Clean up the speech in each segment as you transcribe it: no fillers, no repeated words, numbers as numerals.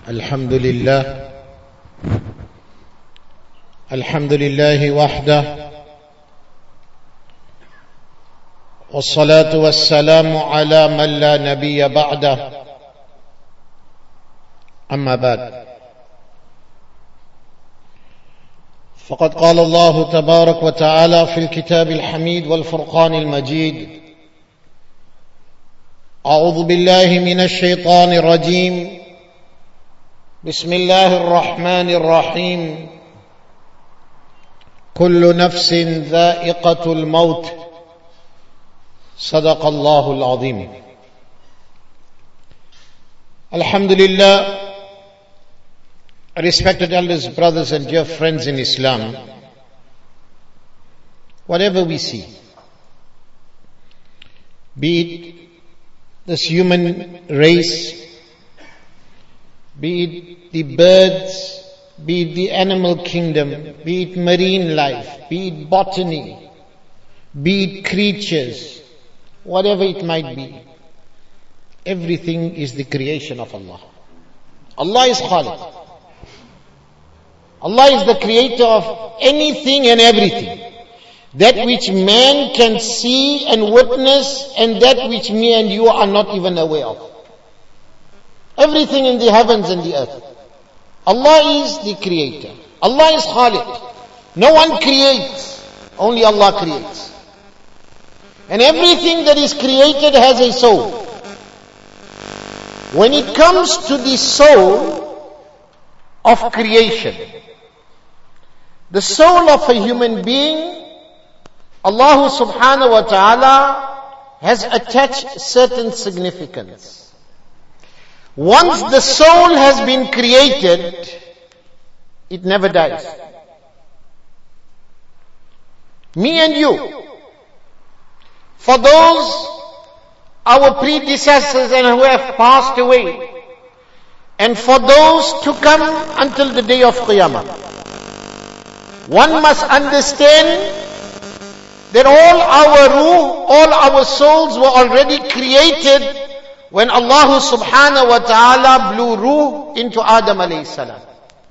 الحمد لله وحده والصلاة والسلام على من لا نبي بعده أما بعد فقد قال الله تبارك وتعالى في الكتاب الحميد والفرقان المجيد أعوذ بالله من الشيطان الرجيم بسم الله الرحمن الرحيم كل نفس ذائقة الموت صدق الله العظيم. Alhamdulillah, respected elders, brothers and dear friends in Islam, whatever we see, be it this human race, be it the birds, be it the animal kingdom, be it marine life, be it botany, be it creatures, whatever it might be, everything is the creation of Allah. Allah is Khaliq. Allah is the creator of anything and everything. That which man can see and witness, and that which me and you are not even aware of. Everything in the heavens and the earth. Allah is the creator. Allah is Khaliq. No one creates, only Allah creates. And everything that is created has a soul. When it comes to the soul of creation, the soul of a human being, Allah subhanahu wa ta'ala has attached certain significance. Once the soul has been created, it never dies. Me and you, for those our predecessors and who have passed away, and for those to come until the day of Qiyamah, one must understand that all our ruh, all our souls were already created when Allah subhanahu wa ta'ala blew ruh into Adam alayhi salam.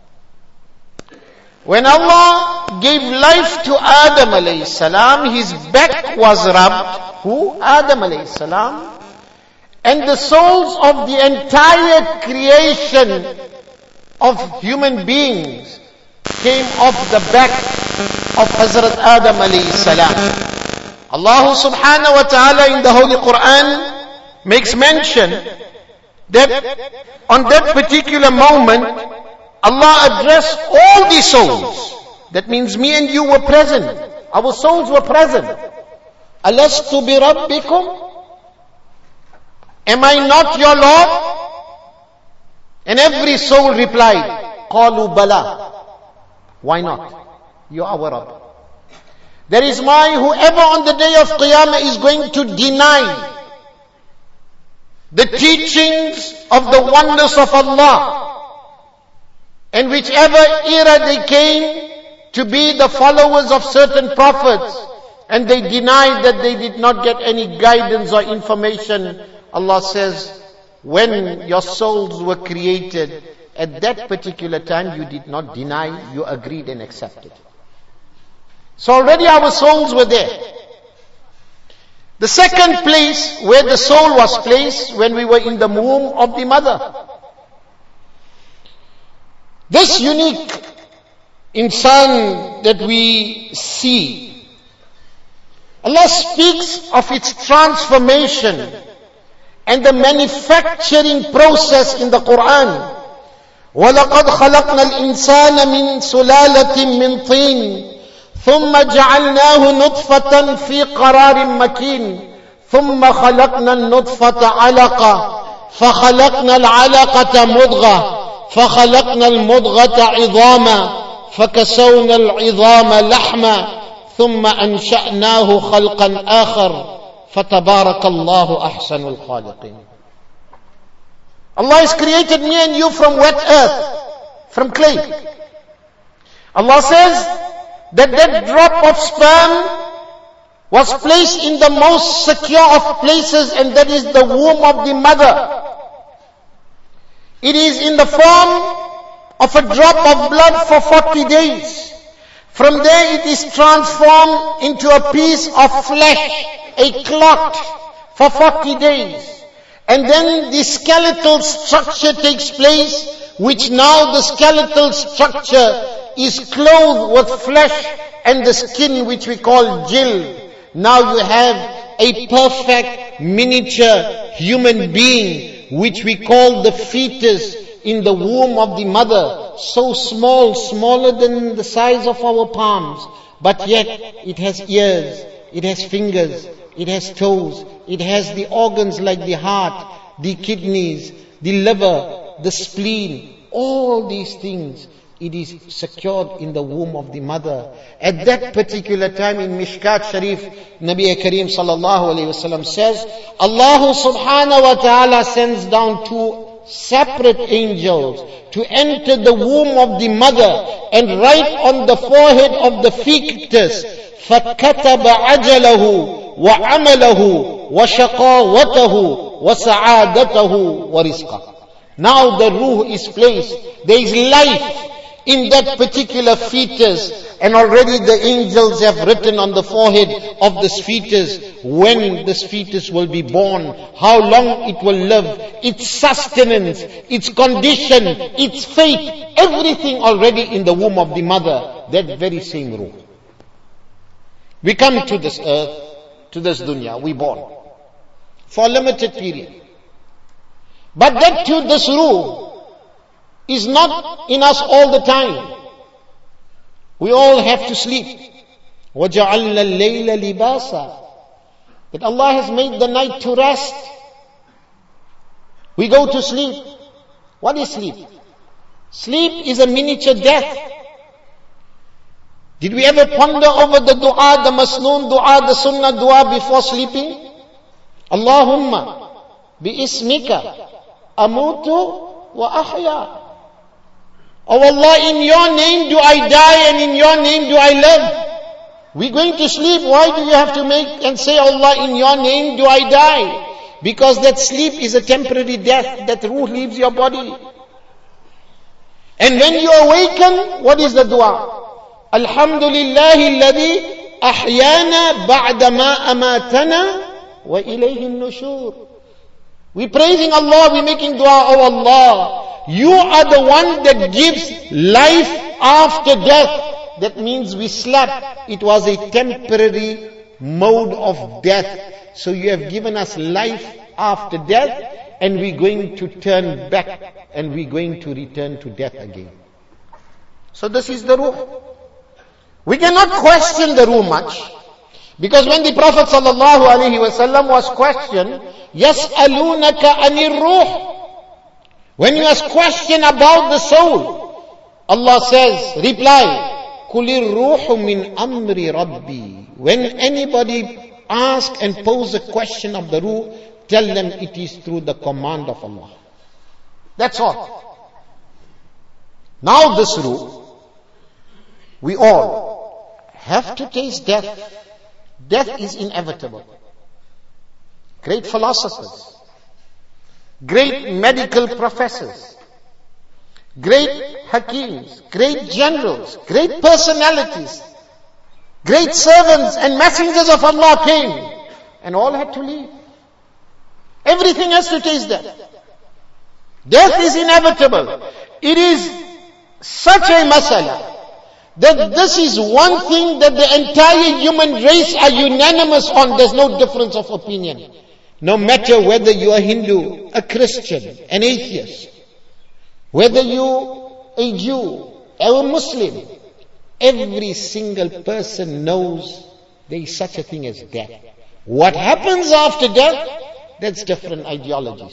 When Allah gave life to Adam alayhi salam, his back was rubbed, who? Adam alayhi salam. And the souls of the entire creation of human beings came off the back of Hazrat Adam alayhi salam. Allah subhanahu wa ta'ala in the Holy Quran makes mention that on that particular moment, Allah addressed all the souls. That means me and you were present. Our souls were present. Alastu bi rabbikum? Am I not your Lord? And every soul replied, Qalu bala. Why not? You are our Rabb. That is why whoever on the day of Qiyamah is going to deny the teachings of the wonders of Allah, and whichever era they came to be the followers of certain prophets, and they denied that they did not get any guidance or information, Allah says, when your souls were created, at that particular time you did not deny, you agreed and accepted. So already our souls were there. The second place where the soul was placed, when we were in the womb of the mother. This unique insan that we see, Allah speaks of its transformation and the manufacturing process in the Quran. وَلَقَدْ خَلَقْنَا الْإِنسَانَ مِنْ سُلَالَةٍ مِنْ طِينٍ ثم جعلناه نطفة في قرار مكين ثم خلقنا النطفة علقة فخلقنا العلقة مضغة فخلقنا المضغة عظاما فكسونا العظام لحما ثم أنشأناه خلقا آخر فتبارك الله أحسن الخالقين. Allah has created me and you from wet earth, from clay. Allah says that drop of sperm was placed in the most secure of places, and that is the womb of the mother. It is in the form of a drop of blood for 40 days. From there it is transformed into a piece of flesh, a clot, for 40 days. And then the skeletal structure takes place, which now the skeletal structure is clothed with flesh and the skin, which we call jild. Now you have a perfect miniature human being, which we call the fetus in the womb of the mother. So small, smaller than the size of our palms. But yet it has ears, it has fingers, it has toes, it has the organs like the heart, the kidneys, the liver, the spleen. All these things, it is secured in the womb of the mother. At that particular time in Mishkat Sharif, Nabi Kareem sallallahu alayhi wasallam says, Allah subhanahu wa ta'ala sends down two separate angels to enter the womb of the mother and write on the forehead of the fetus, فَكَتَبَ عَجَلَهُ وَعَمَلَهُ وَشَقَاوَتَهُ وَسَعَادَتَهُ وَرِزْقَهُ. Now the ruh is placed. There is life in that particular fetus, and already the angels have written on the forehead of this fetus when this fetus will be born, how long it will live, its sustenance, its condition, its fate, everything already in the womb of the mother, that very same ruh. We come to this earth, to this dunya, we born for a limited period. But that too, this ruh is not in us all the time. We all have to sleep. وَجَعَلْنَا اللَّيْلَ لِبَاسًا. That Allah has made the night to rest. We go to sleep. What is sleep? Sleep is a miniature death. Did we ever ponder over the dua, the masnoon dua, the sunnah dua before sleeping? Allahumma bi-ismika amutu wa ahya. Oh Allah, in your name do I die and in your name do I live. We're going to sleep. Why do you have to make and say, Allah, in your name do I die? Because that sleep is a temporary death. That ruh leaves your body. And when you awaken, what is the dua? Alhamdulillahi alladhi ahyana ba'da ma amatana wa ilayhi an-nushur. We're praising Allah, we're making dua, oh Allah, you are the one that gives life after death. That means we slept. It was a temporary mode of death. So you have given us life after death, and we're going to turn back and we're going to return to death again. So this is the ruh. We cannot question the ruh much. Because when the Prophet ﷺ was questioned, يَسْأَلُونَكَ عَنِ الرُّوحِ, when you ask question about the soul, Allah says, reply, قُلِ الرُّوحُ مِنْ أَمْرِ رَبِّي. When anybody asks and pose a question of the ruh, tell them it is through the command of Allah. That's all. Now this ruh, we all have to taste death. Death is inevitable. Great philosophers, great medical professors, great hakims, great generals, great personalities, great servants and messengers of Allah came, and all had to leave. Everything has to taste death. Death is inevitable. It is such a masala that this is one thing that the entire human race are unanimous on. There's no difference of opinion. No matter whether you are Hindu, a Christian, an atheist, whether you a Jew or a Muslim, every single person knows there is such a thing as death. What happens after death, that's different ideologies.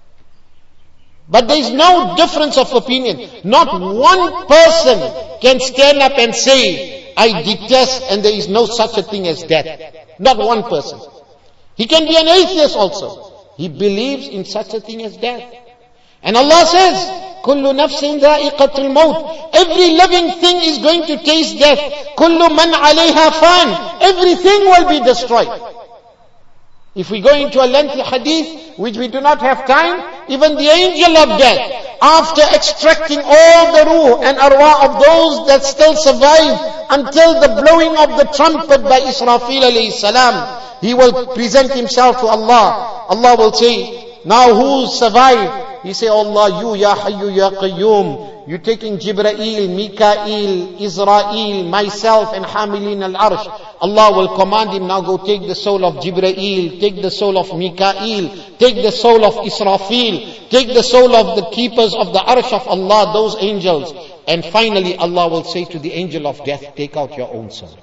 But there is no difference of opinion. Not one person can stand up and say, I detest and there is no such a thing as death. Not one person. He can be an atheist also. He believes in such a thing as death. And Allah says, كُلُّ نَفْسٍ ذَائِقَةُ الْمَوْتِ. Every living thing is going to taste death. كُلُّ مَنْ عَلَيْهَا فَانٍ. Everything will be destroyed. If we go into a lengthy hadith, which we do not have time, even the angel of death, after extracting all the ruh and arwah of those that still survive until the blowing of the trumpet by Israfil alayhi salam, he will present himself to Allah. Allah will say, now who survived? He say, Allah, you, Ya Hayyu, Ya Qayyum. You're taking Jibreel, Mikael, Israel, myself and Hamilin al-Arsh. Allah will command him, now go take the soul of Jibreel, take the soul of Mikael, take the soul of Israfil, take the soul of the keepers of the Arsh of Allah, those angels. And finally Allah will say to the angel of death, take out your own soul.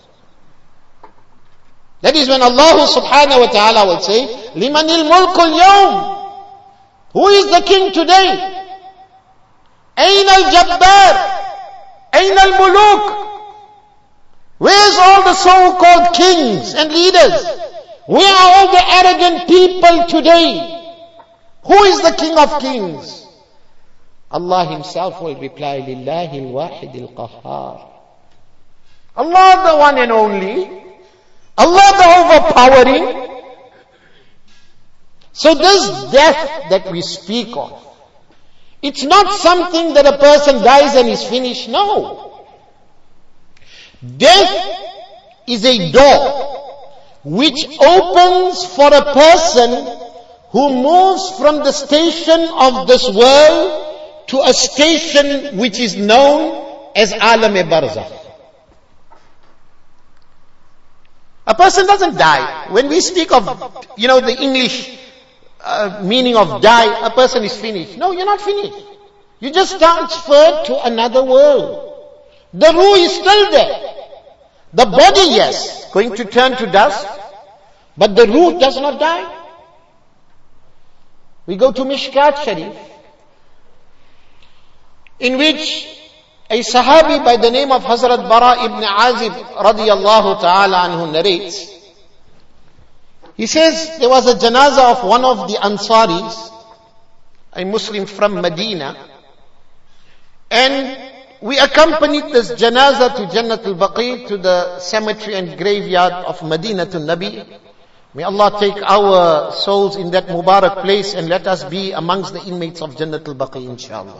That is when Allah subhanahu wa ta'ala will say, Limanil mulkul yawm. Who is the king today? Ayn al-Jabbar? Ayn al-Muluk? Where's all the so-called kings and leaders? Where are all the arrogant people today? Who is the king of kings? Allah himself will reply, Lillahi al-Wahid al-Qahhar. Allah the one and only. Allah the overpowering. So this death that we speak of, it's not something that a person dies and is finished. No. Death is a door which opens for a person who moves from the station of this world to a station which is known as Alam-e-Barzakh. A person doesn't die. When we speak of, the English meaning of die, a person is finished. No, you're not finished. You just transferred to another world. The ruh is still there. The body, yes, going to turn to dust, but the ruh does not die. We go to Mishkat Sharif, in which a Sahabi by the name of Hazrat Bara ibn Azib radiyallahu ta'ala anhu narrates. He says there was a janazah of one of the Ansaris, a Muslim from Medina, and we accompanied this janazah to Jannat al-Baqi, to the cemetery and graveyard of Medina to Nabi. May Allah take our souls in that Mubarak place and let us be amongst the inmates of Jannat al-Baqi, inshallah.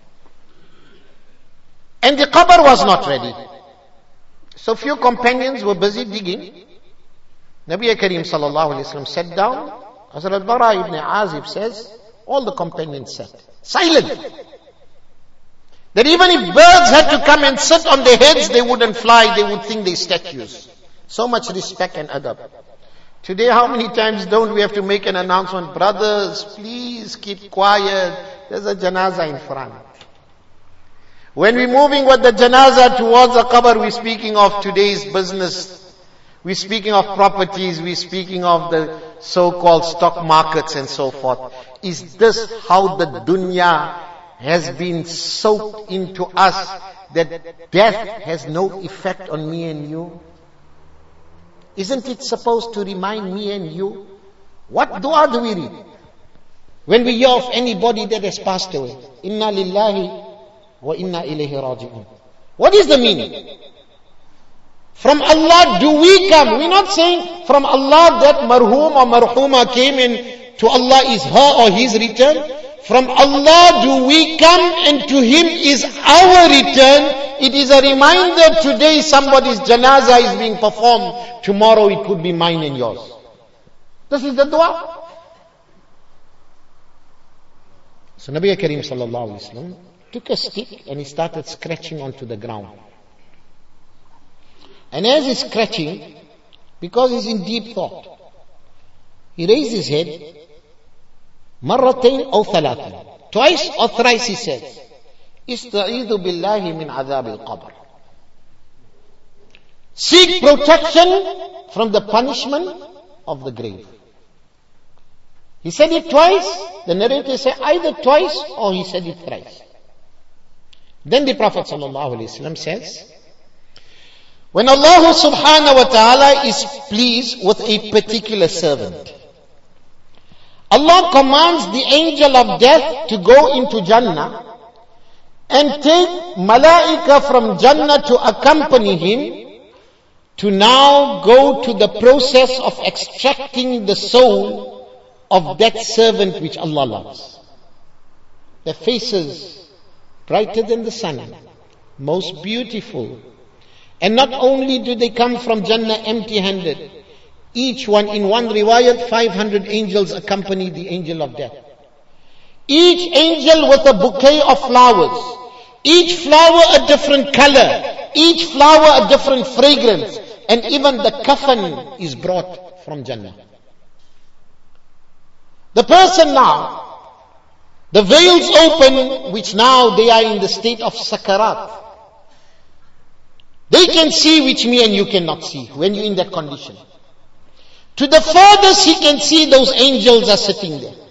And the qabr was not ready. So few companions were busy digging. Nabi Kareem sallallahu alayhi wa sallam sat down. Hazrat Bara ibn Azib says, all the companions sat silent. That even if birds had to come and sit on their heads, they wouldn't fly, they would think they're statues. So much respect and adab. Today, how many times don't we have to make an announcement? Brothers, please keep quiet. There's a janazah in front. When we're moving with the janazah towards the qabr, we're speaking of today's business. We're speaking of properties. We're speaking of the so-called stock markets and so forth. Is this how the dunya has been soaked into us, that death has no effect on me and you? Isn't it supposed to remind me and you? What dua do we read when we hear of anybody that has passed away? Inna lillahi wa inna ilayhi raji'un. What is the meaning? From Allah do we come. We're not saying from Allah that marhum or marhuma came in, to Allah is her or his return. From Allah do we come, and to Him is our return. It is a reminder, today somebody's janazah is being performed. Tomorrow it could be mine and yours. This is the dua. So Nabi Kareem sallallahu alayhi wa sallam took a stick and he started scratching onto the ground. And as he's scratching, because he's in deep thought, he raised his head, marratain aw thalathan, twice or thrice he says, Ista'idhu billahi min adhab al-qabr. Seek protection from the punishment of the grave. He said it twice. The narrator said either twice or he said it thrice. Then the Prophet sallallahu alaihi wasallam says, when Allah subhanahu wa ta'ala is pleased with a particular servant, Allah commands the angel of death to go into Jannah and take malaika from Jannah to accompany him to now go to the process of extracting the soul of that servant which Allah loves. Their faces brighter than the sun, most beautiful. And not only do they come from Jannah empty-handed, each one, in one riwayat, 500 angels accompany the angel of death. Each angel with a bouquet of flowers. Each flower a different color. Each flower a different fragrance. And even the kafan is brought from Jannah. The person now, the veils open, which now they are in the state of sakarat. They can see which me and you cannot see when you're in that condition. To the furthest he can see those angels are sitting there.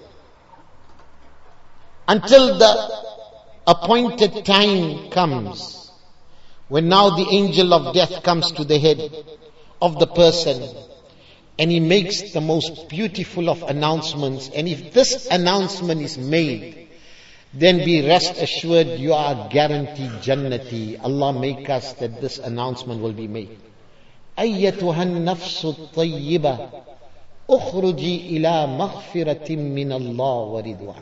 Until the appointed time comes, when now the angel of death comes to the head of the person, and he makes the most beautiful of announcements. And if this announcement is made, then be rest assured you are guaranteed Jannati. Allah make us that this announcement will be made. أيتها النفس الطيبة اخرجي إلى مغفرة من الله ورضوان.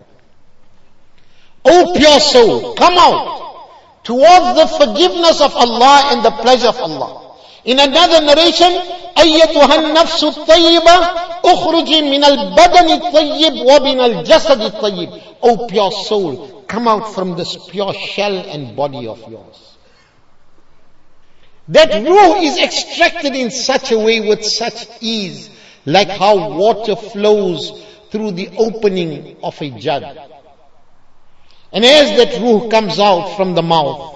O pure soul, come out towards the forgiveness of Allah and the pleasure of Allah. In another narration, أيتها النفس الطيبة اخرجي من البدن الطيب ومن الجسد الطيب. O pure soul, come out from this pure shell and body of yours. That ruh is extracted in such a way with such ease, like how water flows through the opening of a jug. And as that ruh comes out from the mouth,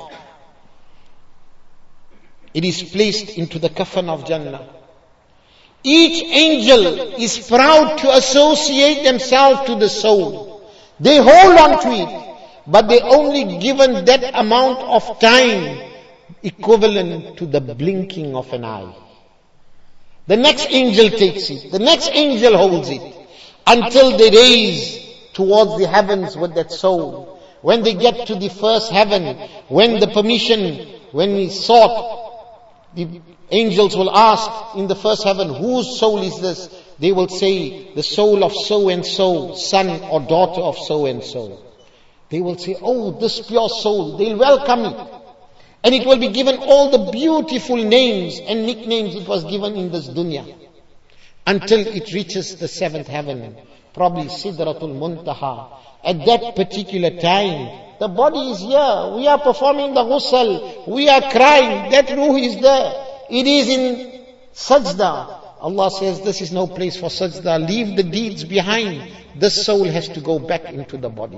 it is placed into the kafan of Jannah. Each angel is proud to associate themselves to the soul. They hold on to it, but they only given that amount of time equivalent to the blinking of an eye. The next angel takes it. The next angel holds it until they raise towards the heavens with that soul. When they get to the first heaven, when we sought, the angels will ask in the first heaven, whose soul is this? They will say, the soul of so and so, son or daughter of so and so. They will say, oh, this pure soul. They'll welcome it. And it will be given all the beautiful names and nicknames it was given in this dunya. Until it reaches the seventh heaven, probably Sidratul Muntaha. At that particular time, the body is here. We are performing the ghusl. We are crying. That ruh is there. It is in sajda. Allah says, this is no place for sajda. Leave the deeds behind. This soul has to go back into the body.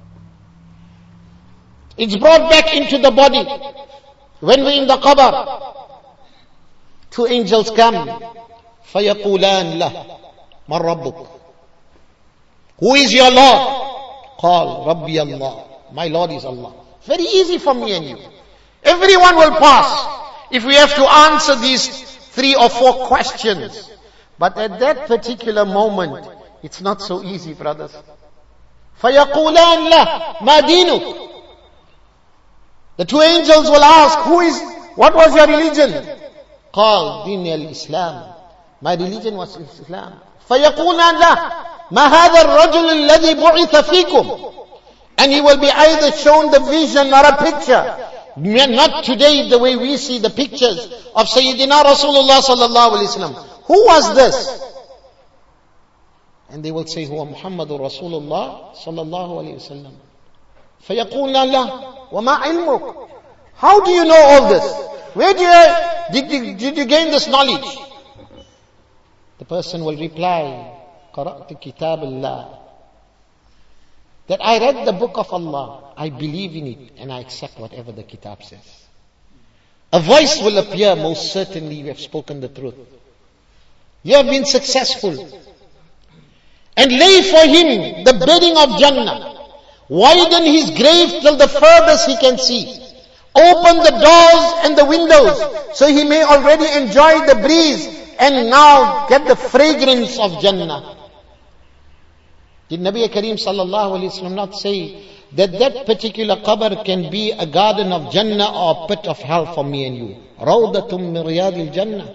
It's brought back into the body. When we're in the qabr, two angels come. فَيَقُولَانْ لَهُ مَنْ رَبُّكَ. Who is your Lord? قال ربي Allah. My Lord is Allah. Very easy for me and you. Everyone will pass if we have to answer these 3 or 4 questions. But at that particular moment, it's not so easy, brothers. فَيَقُولَانْ لَهُ مَا دِينُكَ. The two angels will ask, what was your religion? قال دين الإسلام. My religion was Islam. فَيَقُولَانْ لَهُ مَا هَذَا الرَّجُلُ الَّذِي بُعِثَ فِيكُمْ. And he will be either shown the vision or a picture. Not today the way we see the pictures of Sayyidina Rasulullah sallallahu alaihi wasallam. Who was this? And they will say, Huwa Muhammadur Rasulullah sallallahu alaihi wasallam. فَيَقُولَ لَهُ وَمَا عِلْمُكَ. How do you know all this? Where did you gain this knowledge? The person will reply, قَرَأْتُ كِتَابَ اللَّهِ. That I read the book of Allah, I believe in it, and I accept whatever the kitab says. A voice will appear, most certainly you have spoken the truth. You have been successful. And lay for him the bedding of Jannah. Widen his grave till the furthest he can see. Open the doors and the windows, so he may already enjoy the breeze, and now get the fragrance of Jannah. Did Nabi Kareem sallallahu alayhi wa sallam not say that particular qabr can be a garden of Jannah or a pit of hell for me and you. Rawdatum min riyadil Jannah.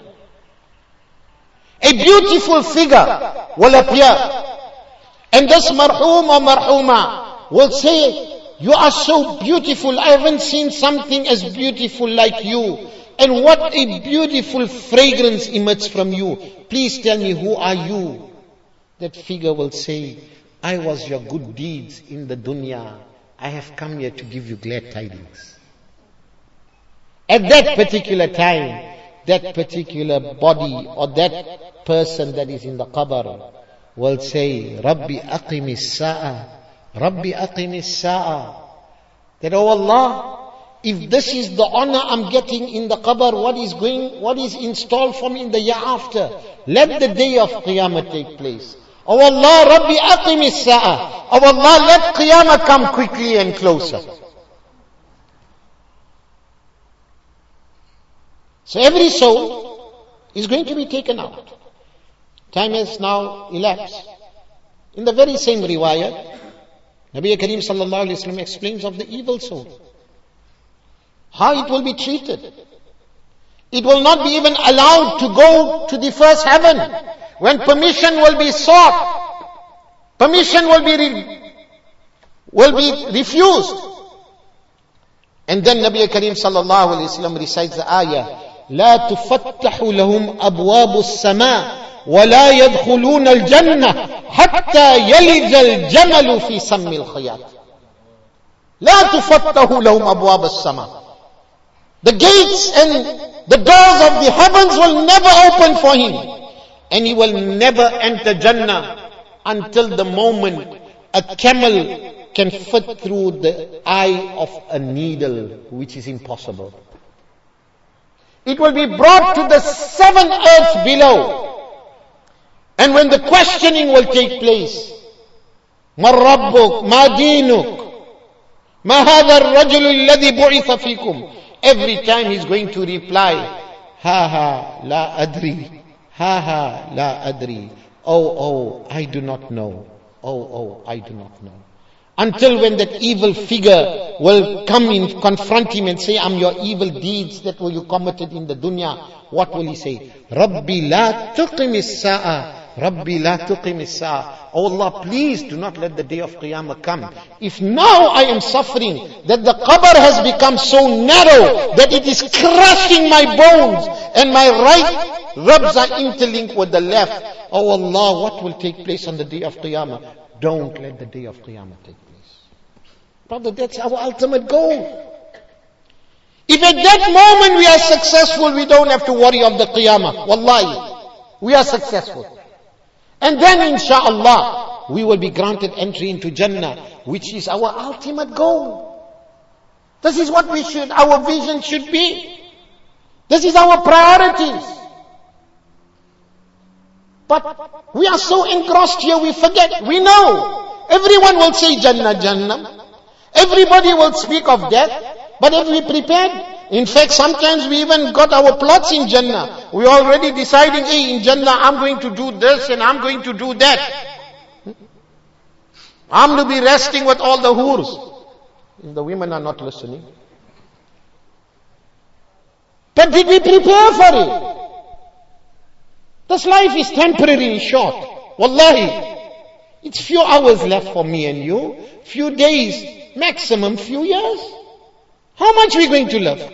A beautiful figure will appear. And this marhum or marhuma will say, you are so beautiful. I haven't seen something as beautiful like you. And what a beautiful fragrance emits from you. Please tell me, who are you? That figure will say, I was your good deeds in the dunya. I have come here to give you glad tidings. At that particular time, that particular body or that person that is in the qabr will say, Rabbi aqimis sa'a, Rabbi aqimis sa'a. That, oh Allah, if this is the honor I'm getting in the qabr, what is installed for me in the year after? Let the day of Qiyamah take place. Oh Allah, Rabbi aqimis sa'a. Oh Allah, let Qiyamah come quickly and closer. So every soul is going to be taken out. Time has now elapsed. In the very same riwayat, Nabi Kareem sallallahu alayhi wa sallam explains of the evil soul. How it will be treated. It will not be even allowed to go to the first heaven. When permission will be sought, permission will be refused. And then Nabi Kareem sallallahu alayhi wa sallam recites the ayah, لا تفتح لهم أبواب السماء ولا يدخلون الجنة حتى يلج الجمل في سم الخياط. لا تفتح لهم أبواب السماء. The gates and the doors of the heavens will never open for him. And he will never enter Jannah until the moment a camel can fit through the eye of a needle, which is impossible. It will be brought to the 7 earths below. And when the questioning will take place, مَا رَبُّكَ مَا دِينُكَ مَا هَذَا الرَّجُلُ الَّذِي بُعِثَ فِيكُمْ. Every time he's going to reply, ha ha la adri, ha ha la adri. Oh, I do not know. Oh, I do not know. Until when that evil figure will come and confront him and say, I'm your evil deeds that were you committed in the dunya. What will he say? Rabbi la tuqimis sa'a. Rabbi la tuqimis sa'a. Oh Allah, please do not let the day of Qiyamah come. If now I am suffering, that the qabr has become so narrow that it is crushing my bones and my right ribs are interlinked with the left. Oh Allah, what will take place on the day of Qiyamah? Don't let the day of Qiyamah take place. Brother, that's our ultimate goal. If at that moment we are successful, we don't have to worry of the Qiyamah. Wallahi, we are successful. And then insha'Allah, we will be granted entry into Jannah, which is our ultimate goal. This is what our vision should be. This is our priorities. But we are so engrossed here, we forget. We know. Everyone will say Jannah, Jannah. Everybody will speak of death. But have we prepared? In fact, sometimes we even got our plots in Jannah. We're already deciding, hey, in Jannah I'm going to do this and I'm going to do that. I'm to be resting with all the hurs. If the women are not listening. But did we prepare for it? This life is temporary, short. Wallahi. It's few hours left for me and you. Few days, maximum few years. How much are we going to live?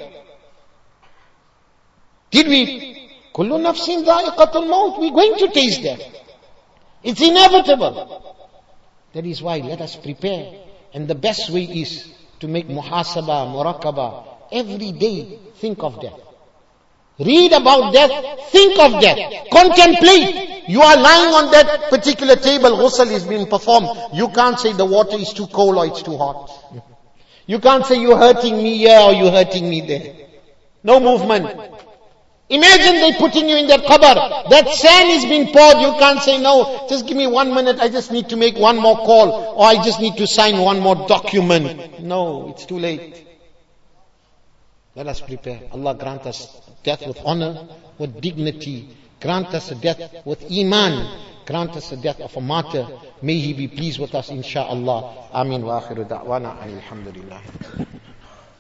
Did we? Kullu nafsin dha'iqatul maut. We're going to taste death. It's inevitable. That is why let us prepare. And the best way is to make muhasabah, muraqabah. Every day, think of death. Read about death, think of death, contemplate. You are lying on that particular table, ghusl is being performed. You can't say the water is too cold or it's too hot. You can't say you're hurting me here or you're hurting me there. No movement. Imagine they putting you in that qabr. That sand is being poured. You can't say, no, just give me 1 minute. I just need to make one more call. Or I just need to sign one more document. No, it's too late. Let us prepare. Allah grant us death with honor, with dignity. Grant us a death with iman. grant us the death of a martyr. May he be pleased with us, insha'Allah. Ameen wa akhiru da'wana alhamdulillah.